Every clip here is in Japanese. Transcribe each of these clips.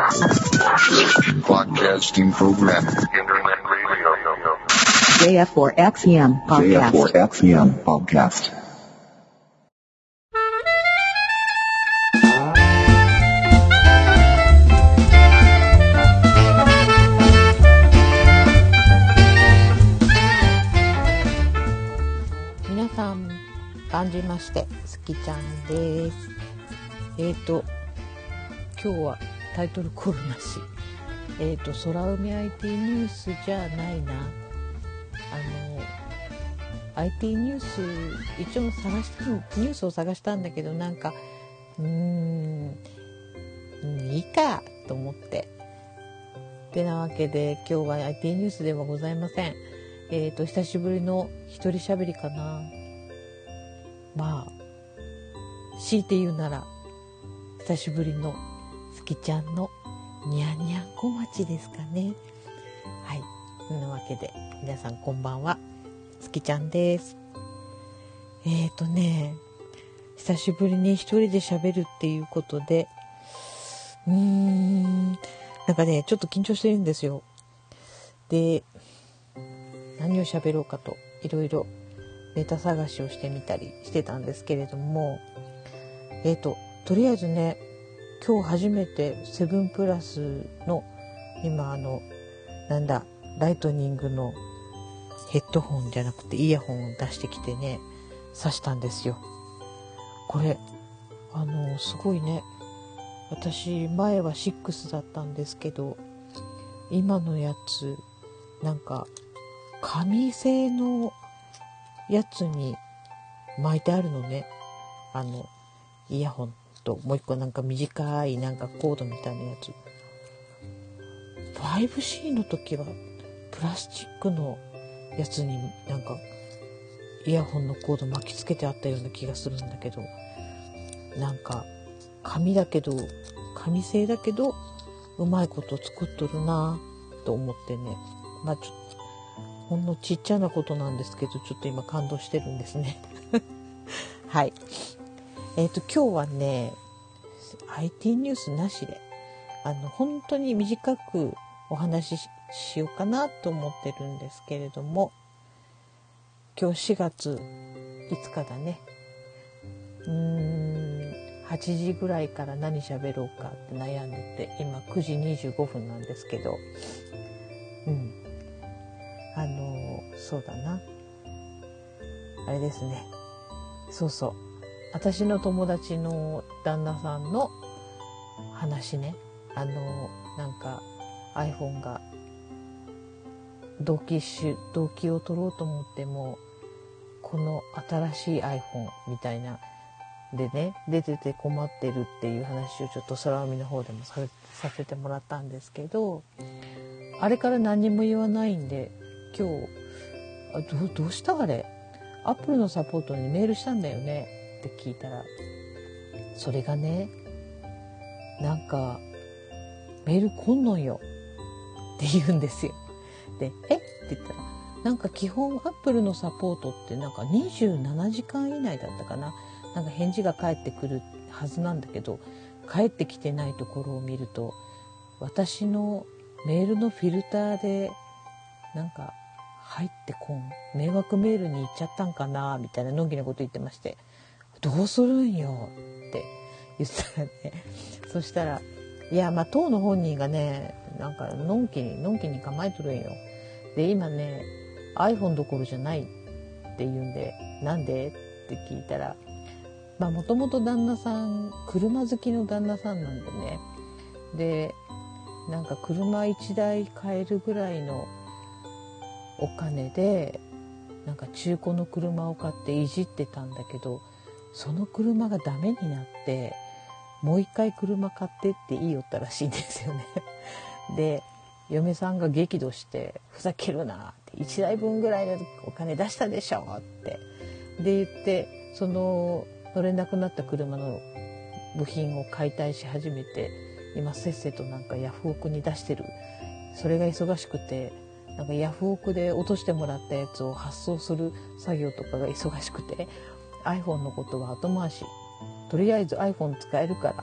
Broadcasting program. Internet radio. JF4XEM podcast. JF4XEM podcast. 皆さん感じましてすきちゃんです。今日はタイトルコールなし。空海 IT ニュースじゃないな。IT ニュース一応ニュースを探したんだけど、なんかいいかと思って。てなわけで今日は IT ニュースではございません。久しぶりの一人喋りかな。まあ強いて言うなら久しぶりのすきちゃんのにゃんにゃんこ町ですかね。はい、そんなわけで皆さんこんばんは、すきちゃんです。久しぶりに一人で喋るっていうことでなんかねちょっと緊張してるんですよ。で何を喋ろうかといろいろネタ探しをしてみたりしてたんですけれども、とりあえずね今日初めてセブンプラスの今ライトニングのヘッドホンじゃなくてイヤホンを出してきてね挿したんですよ。これすごいね。私前は6だったんですけど、今のやつなんか紙製のやつに巻いてあるのね。イヤホンともう一個なんか短いなんかコードみたいなやつ。5C の時はプラスチックのやつになんかイヤホンのコード巻きつけてあったような気がするんだけど、なんか紙製だけどうまいこと作っとるなと思ってね。まあちょっとほんのちっちゃなことなんですけど、ちょっと今感動してるんですね。はい。今日はね IT ニュースなしで本当に短くお話ししようかなと思ってるんですけれども、今日4月5日だね。8時ぐらいから何喋ろうかって悩んでて、今9時25分なんですけど、そうだな、あれですね。そう私の友達の旦那さんの話ね。なんか iPhone が同期を取ろうと思ってもこの新しい iPhone みたいなでね出てて困ってるっていう話をちょっと空海の方でもさせてもらったんですけど、あれから何にも言わないんで今日どうしたあれアップルのサポートにメールしたんだよねって聞いたら、それがねなんかメール来んのよって言うんですよ。でって言ったら、なんか基本アップルのサポートってなんか27時間以内だったかな、なんか返事が返ってくるはずなんだけど、返ってきてないところを見ると私のメールのフィルターでなんか入ってこん迷惑メールに行っちゃったんかなみたいなのんきなこと言ってまして、どうするんよって言ったらね、そしたらいや当の本人がねなんかのんきに構えとるんよ。で今ね iPhone どころじゃないって言うんで、なんでって聞いたら、もともと旦那さん車好きの旦那さんなんでね、でなんか車1台買えるぐらいのお金でなんか中古の車を買っていじってたんだけど、その車がダメになってもう一回車買ってって言いよったらしいんですよね。で嫁さんが激怒して、ふざけるなって1台分ぐらいのお金出したでしょってで言って、その乗れなくなった車の部品を解体し始めて、今せっせとなんかヤフオクに出してる。それが忙しくて、なんかヤフオクで落としてもらったやつを発送する作業とかが忙しくて、iPhone のことは後回し。とりあえず iPhone 使えるから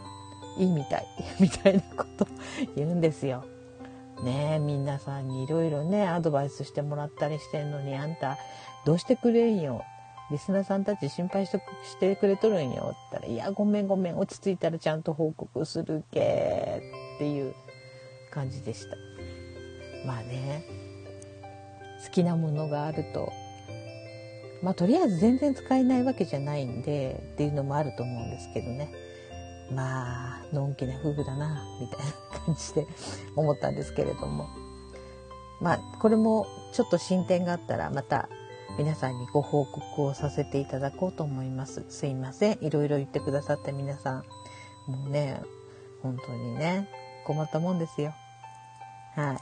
いいみたいみたいなこと言うんですよ。ねえ、皆さんにいろいろねアドバイスしてもらったりしてんのに、あんたどうしてくれんよ、リスナーさんたち心配してくれとるんよって言ったら、いやごめん落ち着いたらちゃんと報告するけっていう感じでした。まあね、好きなものがあると、まあとりあえず全然使えないわけじゃないんでっていうのもあると思うんですけどね。まあのんきな夫婦だなみたいな感じで思ったんですけれども、まあこれもちょっと進展があったらまた皆さんにご報告をさせていただこうと思います。すいません、いろいろ言ってくださって皆さん、もうね本当にね困ったもんですよ。はい、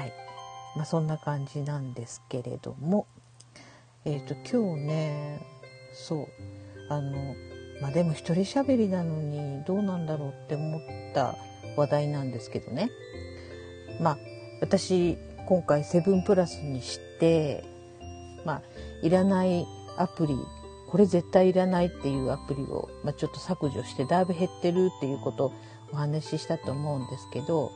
まあそんな感じなんですけれども、今日ね、そうまあでも一人喋りなのにどうなんだろうって思った話題なんですけどね。まあ私今回セブンプラスにして、まあいらないアプリ、これ絶対いらないっていうアプリを、まあ、ちょっと削除してだいぶ減ってるっていうことをお話ししたと思うんですけど、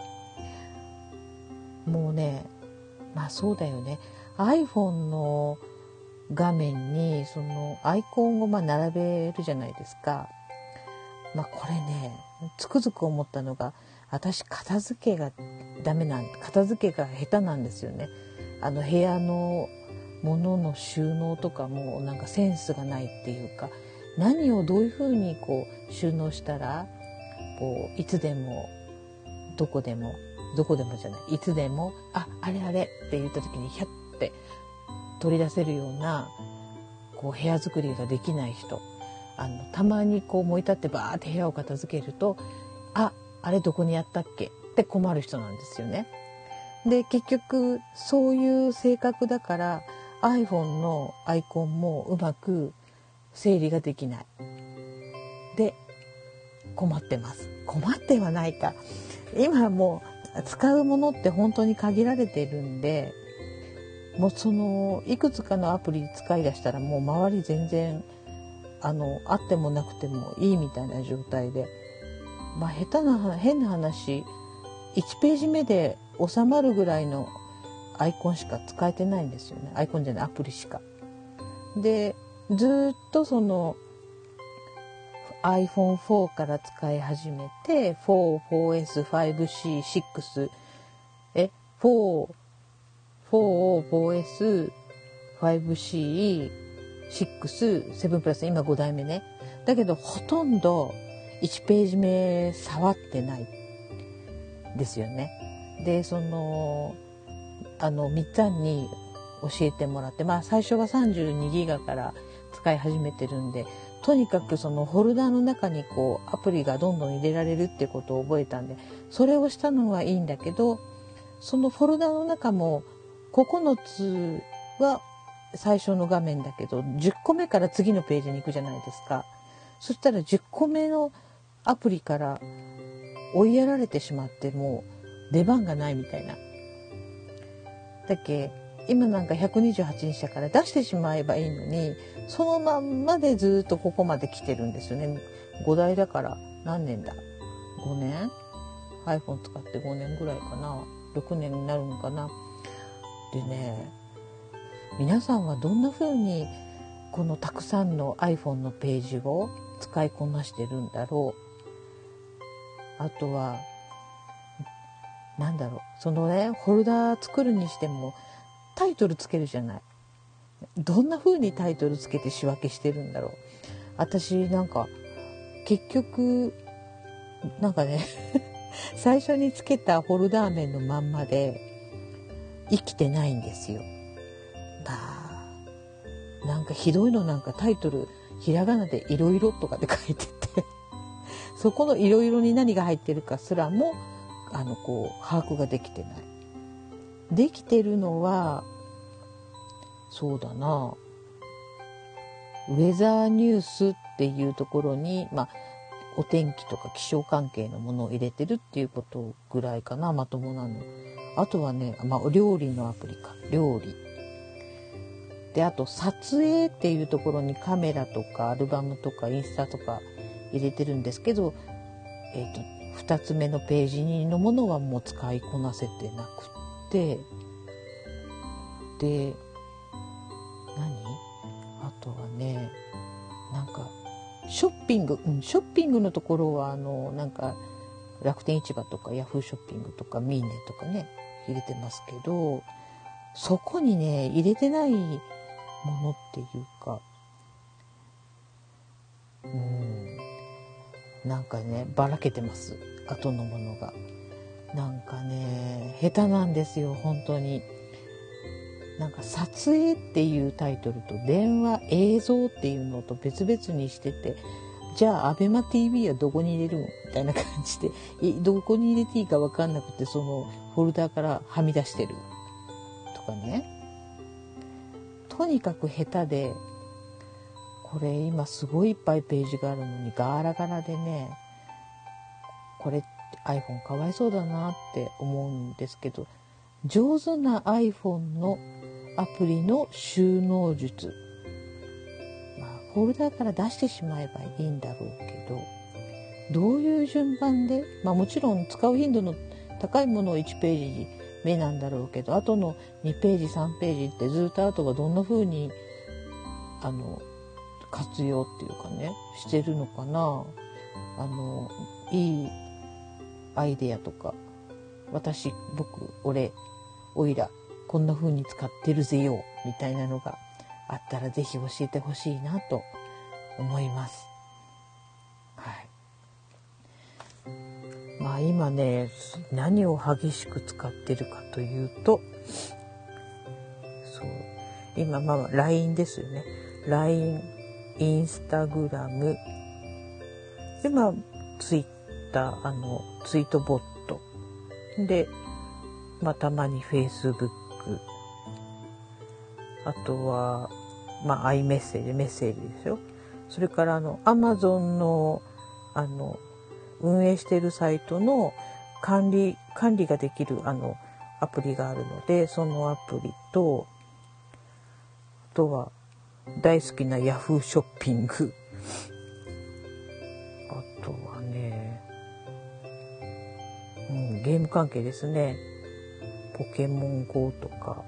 もうね、まあそうだよね、 iPhone の画面にそのアイコンをまあ並べるじゃないですか。まあこれね、つくづく思ったのが、私片付けが片付けが下手なんですよね。部屋の物の収納とかもなんかセンスがないっていうか、何をどういうふうにこう収納したらこういつでもどこでもじゃない、いつでもあれって言った時にヒャッて取り出せるようなこう部屋作りができない人、たまにこう思い立ってバーって部屋を片付けると、あれどこにやったっけって困る人なんですよね。で結局そういう性格だから iPhone のアイコンもうまく整理ができないで困ってます。困ってはないか、今もう使うものって本当に限られてるんで、もうそのいくつかのアプリ使い出したらもう周り全然あってもなくてもいいみたいな状態で、まあ変な話1ページ目で収まるぐらいのアイコンしか使えてないんですよね。アイコンじゃない、アプリしか。でずっとその iPhone4 から使い始めて 4、4S、5C、6 4、4、4S、5C、6、7プラス、今5代目ね。だけどほとんど1ページ目触ってないですよね。でそのみっつぁんに教えてもらって、まあ最初は32ギガから使い始めてるんで、とにかくそのフォルダの中にこうアプリがどんどん入れられるっていうことを覚えたんで、それをしたのはいいんだけど、そのフォルダの中も9つは最初の画面だけど10個目から次のページに行くじゃないですか。そしたら10個目のアプリから追いやられてしまって、もう出番がないみたいな。だっけ今なんか128にしたから出してしまえばいいのに、そのまんまでずっとここまで来てるんですよね。5台だから何年だ、5年 iPhone 使って5年ぐらいかな、6年になるのかな。でね、皆さんはどんな風にこのたくさんの iPhone のページを使いこなしてるんだろう。あとはなんだろう、そのねフォルダ作るにしてもタイトルつけるじゃない。どんな風にタイトルつけて仕分けしてるんだろう。私なんか結局なんかね最初につけたフォルダ名のまんまで生きてないんですよ。なんかひどいの、なんかタイトルひらがなでいろいろとかで書いててそこのいろいろに何が入ってるかすらもこう把握ができてない。できてるのはそうだな、ウェザーニュースっていうところに、まあお天気とか気象関係のものを入れてるっていうことぐらいかな、まともなの。あとはね、まあ料理のアプリか、料理で、あと撮影っていうところにカメラとかアルバムとかインスタとか入れてるんですけど、2つ目のページのものはもう使いこなせてなくってであとはねなんかショッピングのところはなんか楽天市場とかヤフーショッピングとかミーネとかね入れてますけど、そこにね入れてないものっていうかなんかねばらけてます。後のものがなんかね下手なんですよ本当に。なんか撮影っていうタイトルと電話映像っていうのと別々にしてて、じゃあアベマ TV はどこに入れるのみたいな感じでどこに入れていいか分かんなくてそのフォルダからはみ出してるとかね、とにかく下手で、これ今すごいいっぱいページがあるのにガラガラでね、これ iPhone かわいそうだなって思うんですけど、上手な iPhone のアプリの収納術、フォルダから出してしまえばいいんだろうけど、どういう順番で、もちろん使う頻度の高いものを1ページ目なんだろうけど、あとの2ページ3ページってずっとあとがどんな風に活用っていうかねしてるのかな。いいアイデアとか、僕俺おいらこんな風に使ってるぜよみたいなのがあったらぜひ教えてほしいなと思います。はい。今ね何を激しく使ってるかというと、今LINE ですよね。LINE、インスタグラムでツイッターツイートボットでたまに Facebook、 あとはiMessage、メッセージですよ。それからAmazon の運営しているサイトの管理ができるアプリがあるので、そのアプリと、あとは大好きな Yahoo ショッピング、あとはね、ゲーム関係ですね。ポケモン GO とか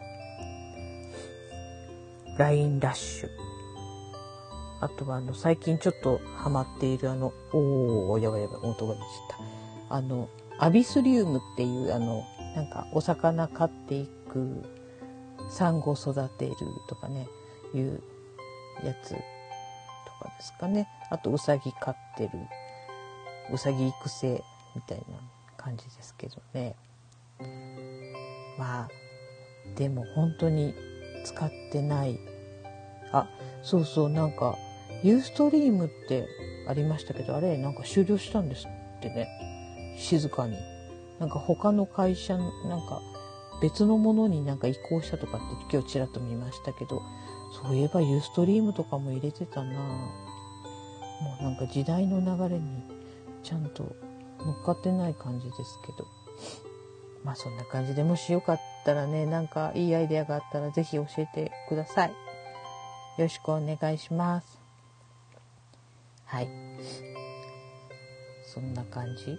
LINE ラッシュ、あとは最近ちょっとハマっているやばい音が出ちゃった、アビスリウムっていうなんかお魚飼っていく、サンゴ育てるとかねいうやつとかですかね。あとウサギ飼ってる、ウサギ育成みたいな感じですけどね。でも本当に使ってない。なんかユーストリームってありましたけど、あれなんか終了したんですってね。静かになんか他の会社なんか別のものになんか移行したとかって今日ちらっと見ましたけど、そういえばユーストリームとかも入れてたな。もうなんか時代の流れにちゃんと乗っかってない感じですけど、そんな感じで、もしよかったらね、なんかいいアイデアがあったらぜひ教えてください。よろしくお願いします。はい、そんな感じ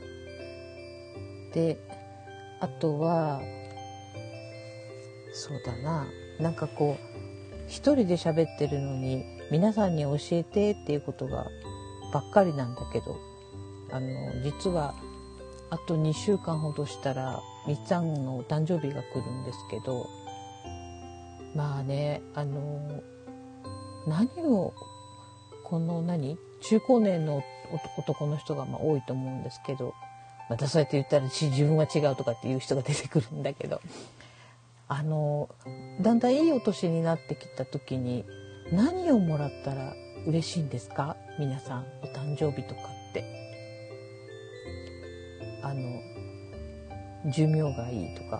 で、あとはなんか一人で喋ってるのに皆さんに教えてっていうことがばっかりなんだけど、実はあと2週間ほどしたらみっちゃんのお誕生日が来るんですけど、何を中高年の男の人が多いと思うんですけど、またそうやって言ったら自分は違うとかっていう人が出てくるんだけど、だんだんいいお年になってきた時に何をもらったら嬉しいんですか皆さん。お誕生日とかって寿命がいいとか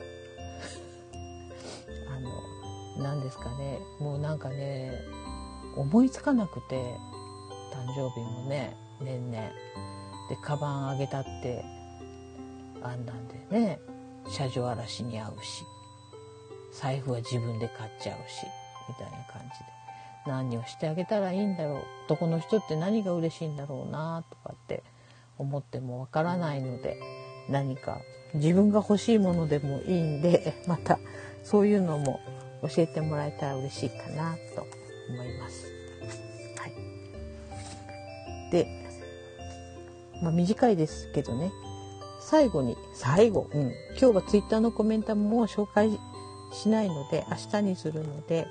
何ですかね、もうなんかね思いつかなくて、誕生日もね年々でカバンあげたってなんでね車上荒らしに遭うし、財布は自分で買っちゃうしみたいな感じ何をしてあげたらいいんだろう、男の人って何が嬉しいんだろうなとかって思ってもわからないので、何か自分が欲しいものでもいいんで、またそういうのも教えてもらえたら嬉しいかなと思います。はい。で、短いですけどね、最後、今日はツイッターのコメントも紹介しないので明日にするので、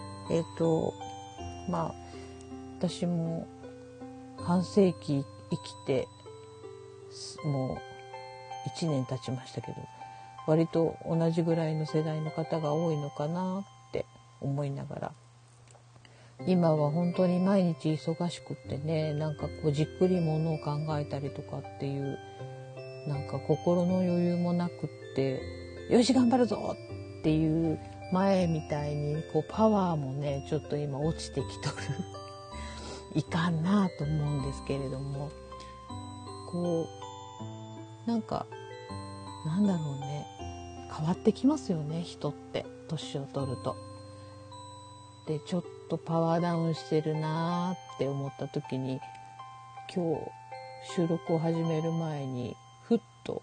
私も半世紀生きてもう1年経ちましたけど、割と同じぐらいの世代の方が多いのかなって思いながら、今は本当に毎日忙しくってね、じっくりものを考えたりとかっていう心の余裕もなくって、よし頑張るぞっていう前みたいにパワーもねちょっと今落ちてきとるいかんなと思うんですけれども、なんだろうね、変わってきますよね、人って年を取ると。でちょっとパワーダウンしてるなって思った時に、今日収録を始める前にふっと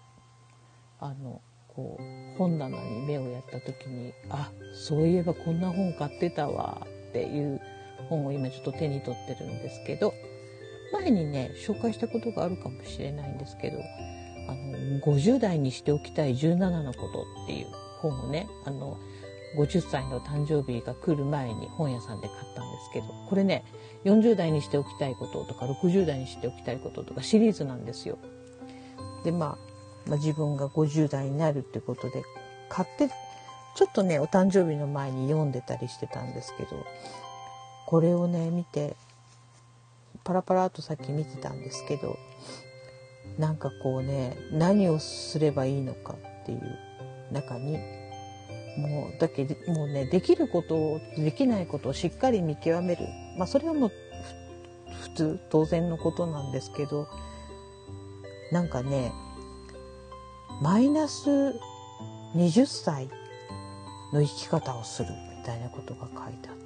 本棚に目をやった時に、そういえばこんな本買ってたわっていう本を今ちょっと手に取ってるんですけど、前にね紹介したことがあるかもしれないんですけど、50代にしておきたい17のことっていう本をね、50歳の誕生日が来る前に本屋さんで買ったんですけど、これね40代にしておきたいこととか60代にしておきたいこととかシリーズなんですよ。で自分が50代になるってことで買って、ちょっとねお誕生日の前に読んでたりしてたんですけど、これをね見てパラパラとさっき見てたんですけど、何をすればいいのかっていう中にもうね、できることできないことをしっかり見極める、それはもう普通当然のことなんですけど、マイナス20歳の生き方をするみたいなことが書いてあって、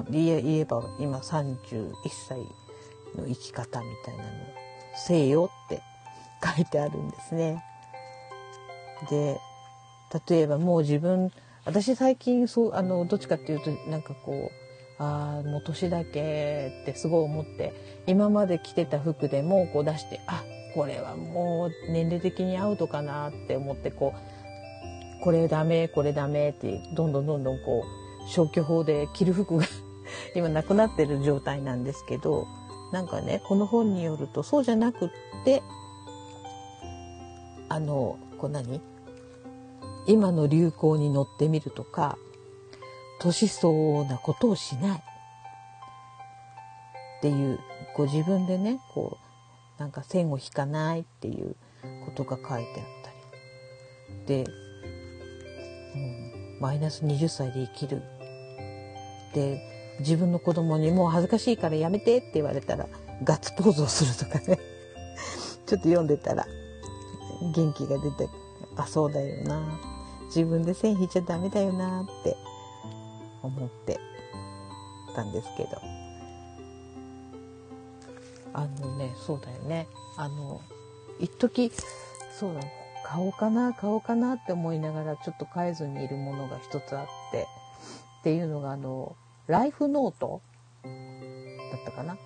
言えば今31歳の生き方みたいなのせよって書いてあるんですね。で、例えばもう私最近どっちかっていうともう年だけってすごい思って、今まで着てた服でも出して、これはもう年齢的にアウトかなって思って、これダメこれダメってどんどん消去法で着る服が今なくなってる状態なんですけど、この本によるとそうじゃなくって、今の流行に乗ってみるとか、年相応なことをしないっていう、自分でね線を引かないっていうことが書いてあったりで、マイナス20歳で生きるで、自分の子供にもう恥ずかしいからやめてって言われたらガッツポーズをするとかねちょっと読んでたら元気が出て、そうだよな、自分で線引いちゃダメだよなって思ってたんですけど、そうだよね、一時そうだ、買おうかなって思いながらちょっと買えずにいるものが一つあって、っていうのがライフノートだったかな。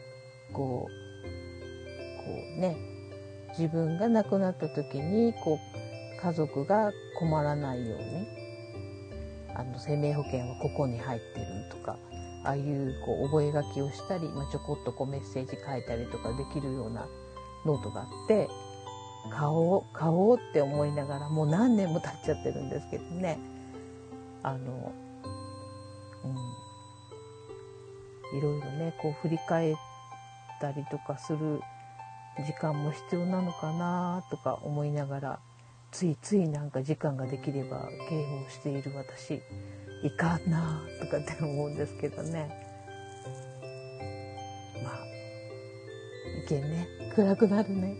自分が亡くなった時に家族が困らないように、生命保険はここに入ってるとか、ああいう覚書をしたり、ちょこっとメッセージ書いたりとかできるようなノートがあって、買おうって思いながらもう何年も経っちゃってるんですけどね、いろいろね振り返ったりとかする時間も必要なのかなとか思いながら、ついつい時間ができればゲームをしている私いかんなとかって思うんですけどね。いけんね、暗くなるね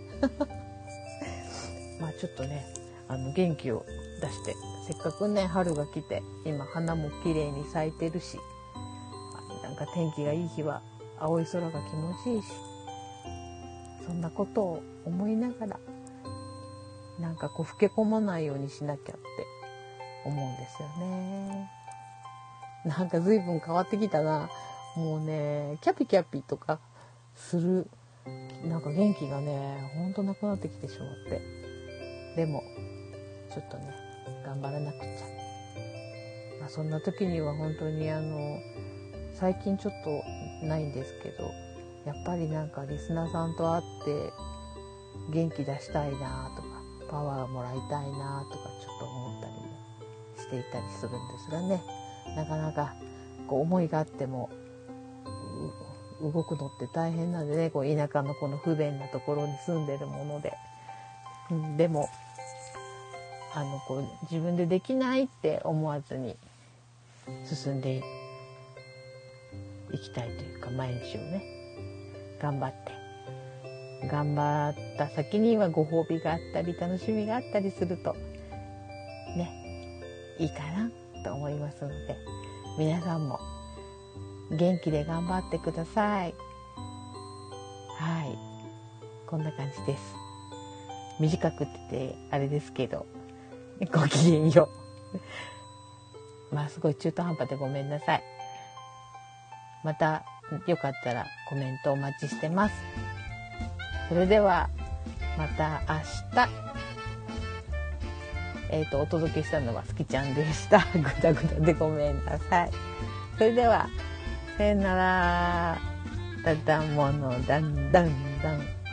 ちょっとね元気を出して、せっかくね春が来て今花も綺麗に咲いてるし、 か天気がいい日は青い空が気持ちいいし、そんなことを思いながらなんかこう老け込まないようにしなきゃって思うんですよね。なんか随分変わってきたな。もうね、キャピキャピとかするなんか元気がね、ほんとなくなってきてしまって、でもちょっとね頑張らなくちゃ。まあ、そんな時には本当に最近ちょっとないんですけど、やっぱりなんかリスナーさんと会って元気出したいなとか、パワーもらいたいなとかちょっと思ったりもしていたりするんですがね、なかなかこう思いがあっても動くのって大変なんでね、こう田舎のこの不便なところに住んでるもので、でもこう自分でできないって思わずに進んでいきたいというか、毎日をね頑張った先にはご褒美があったり楽しみがあったりするとね、いいかなと思いますので、皆さんも元気で頑張ってください。はい、こんな感じです。短くってあれですけど、ごきげんよう。まあすごい中途半端でごめんなさい。またよかったらコメントお待ちしてます。それではまた明日、お届けしたのはすきちゃんでした。ぐだぐだでごめんなさい。それではさよなら。だんだんものだんだんだん。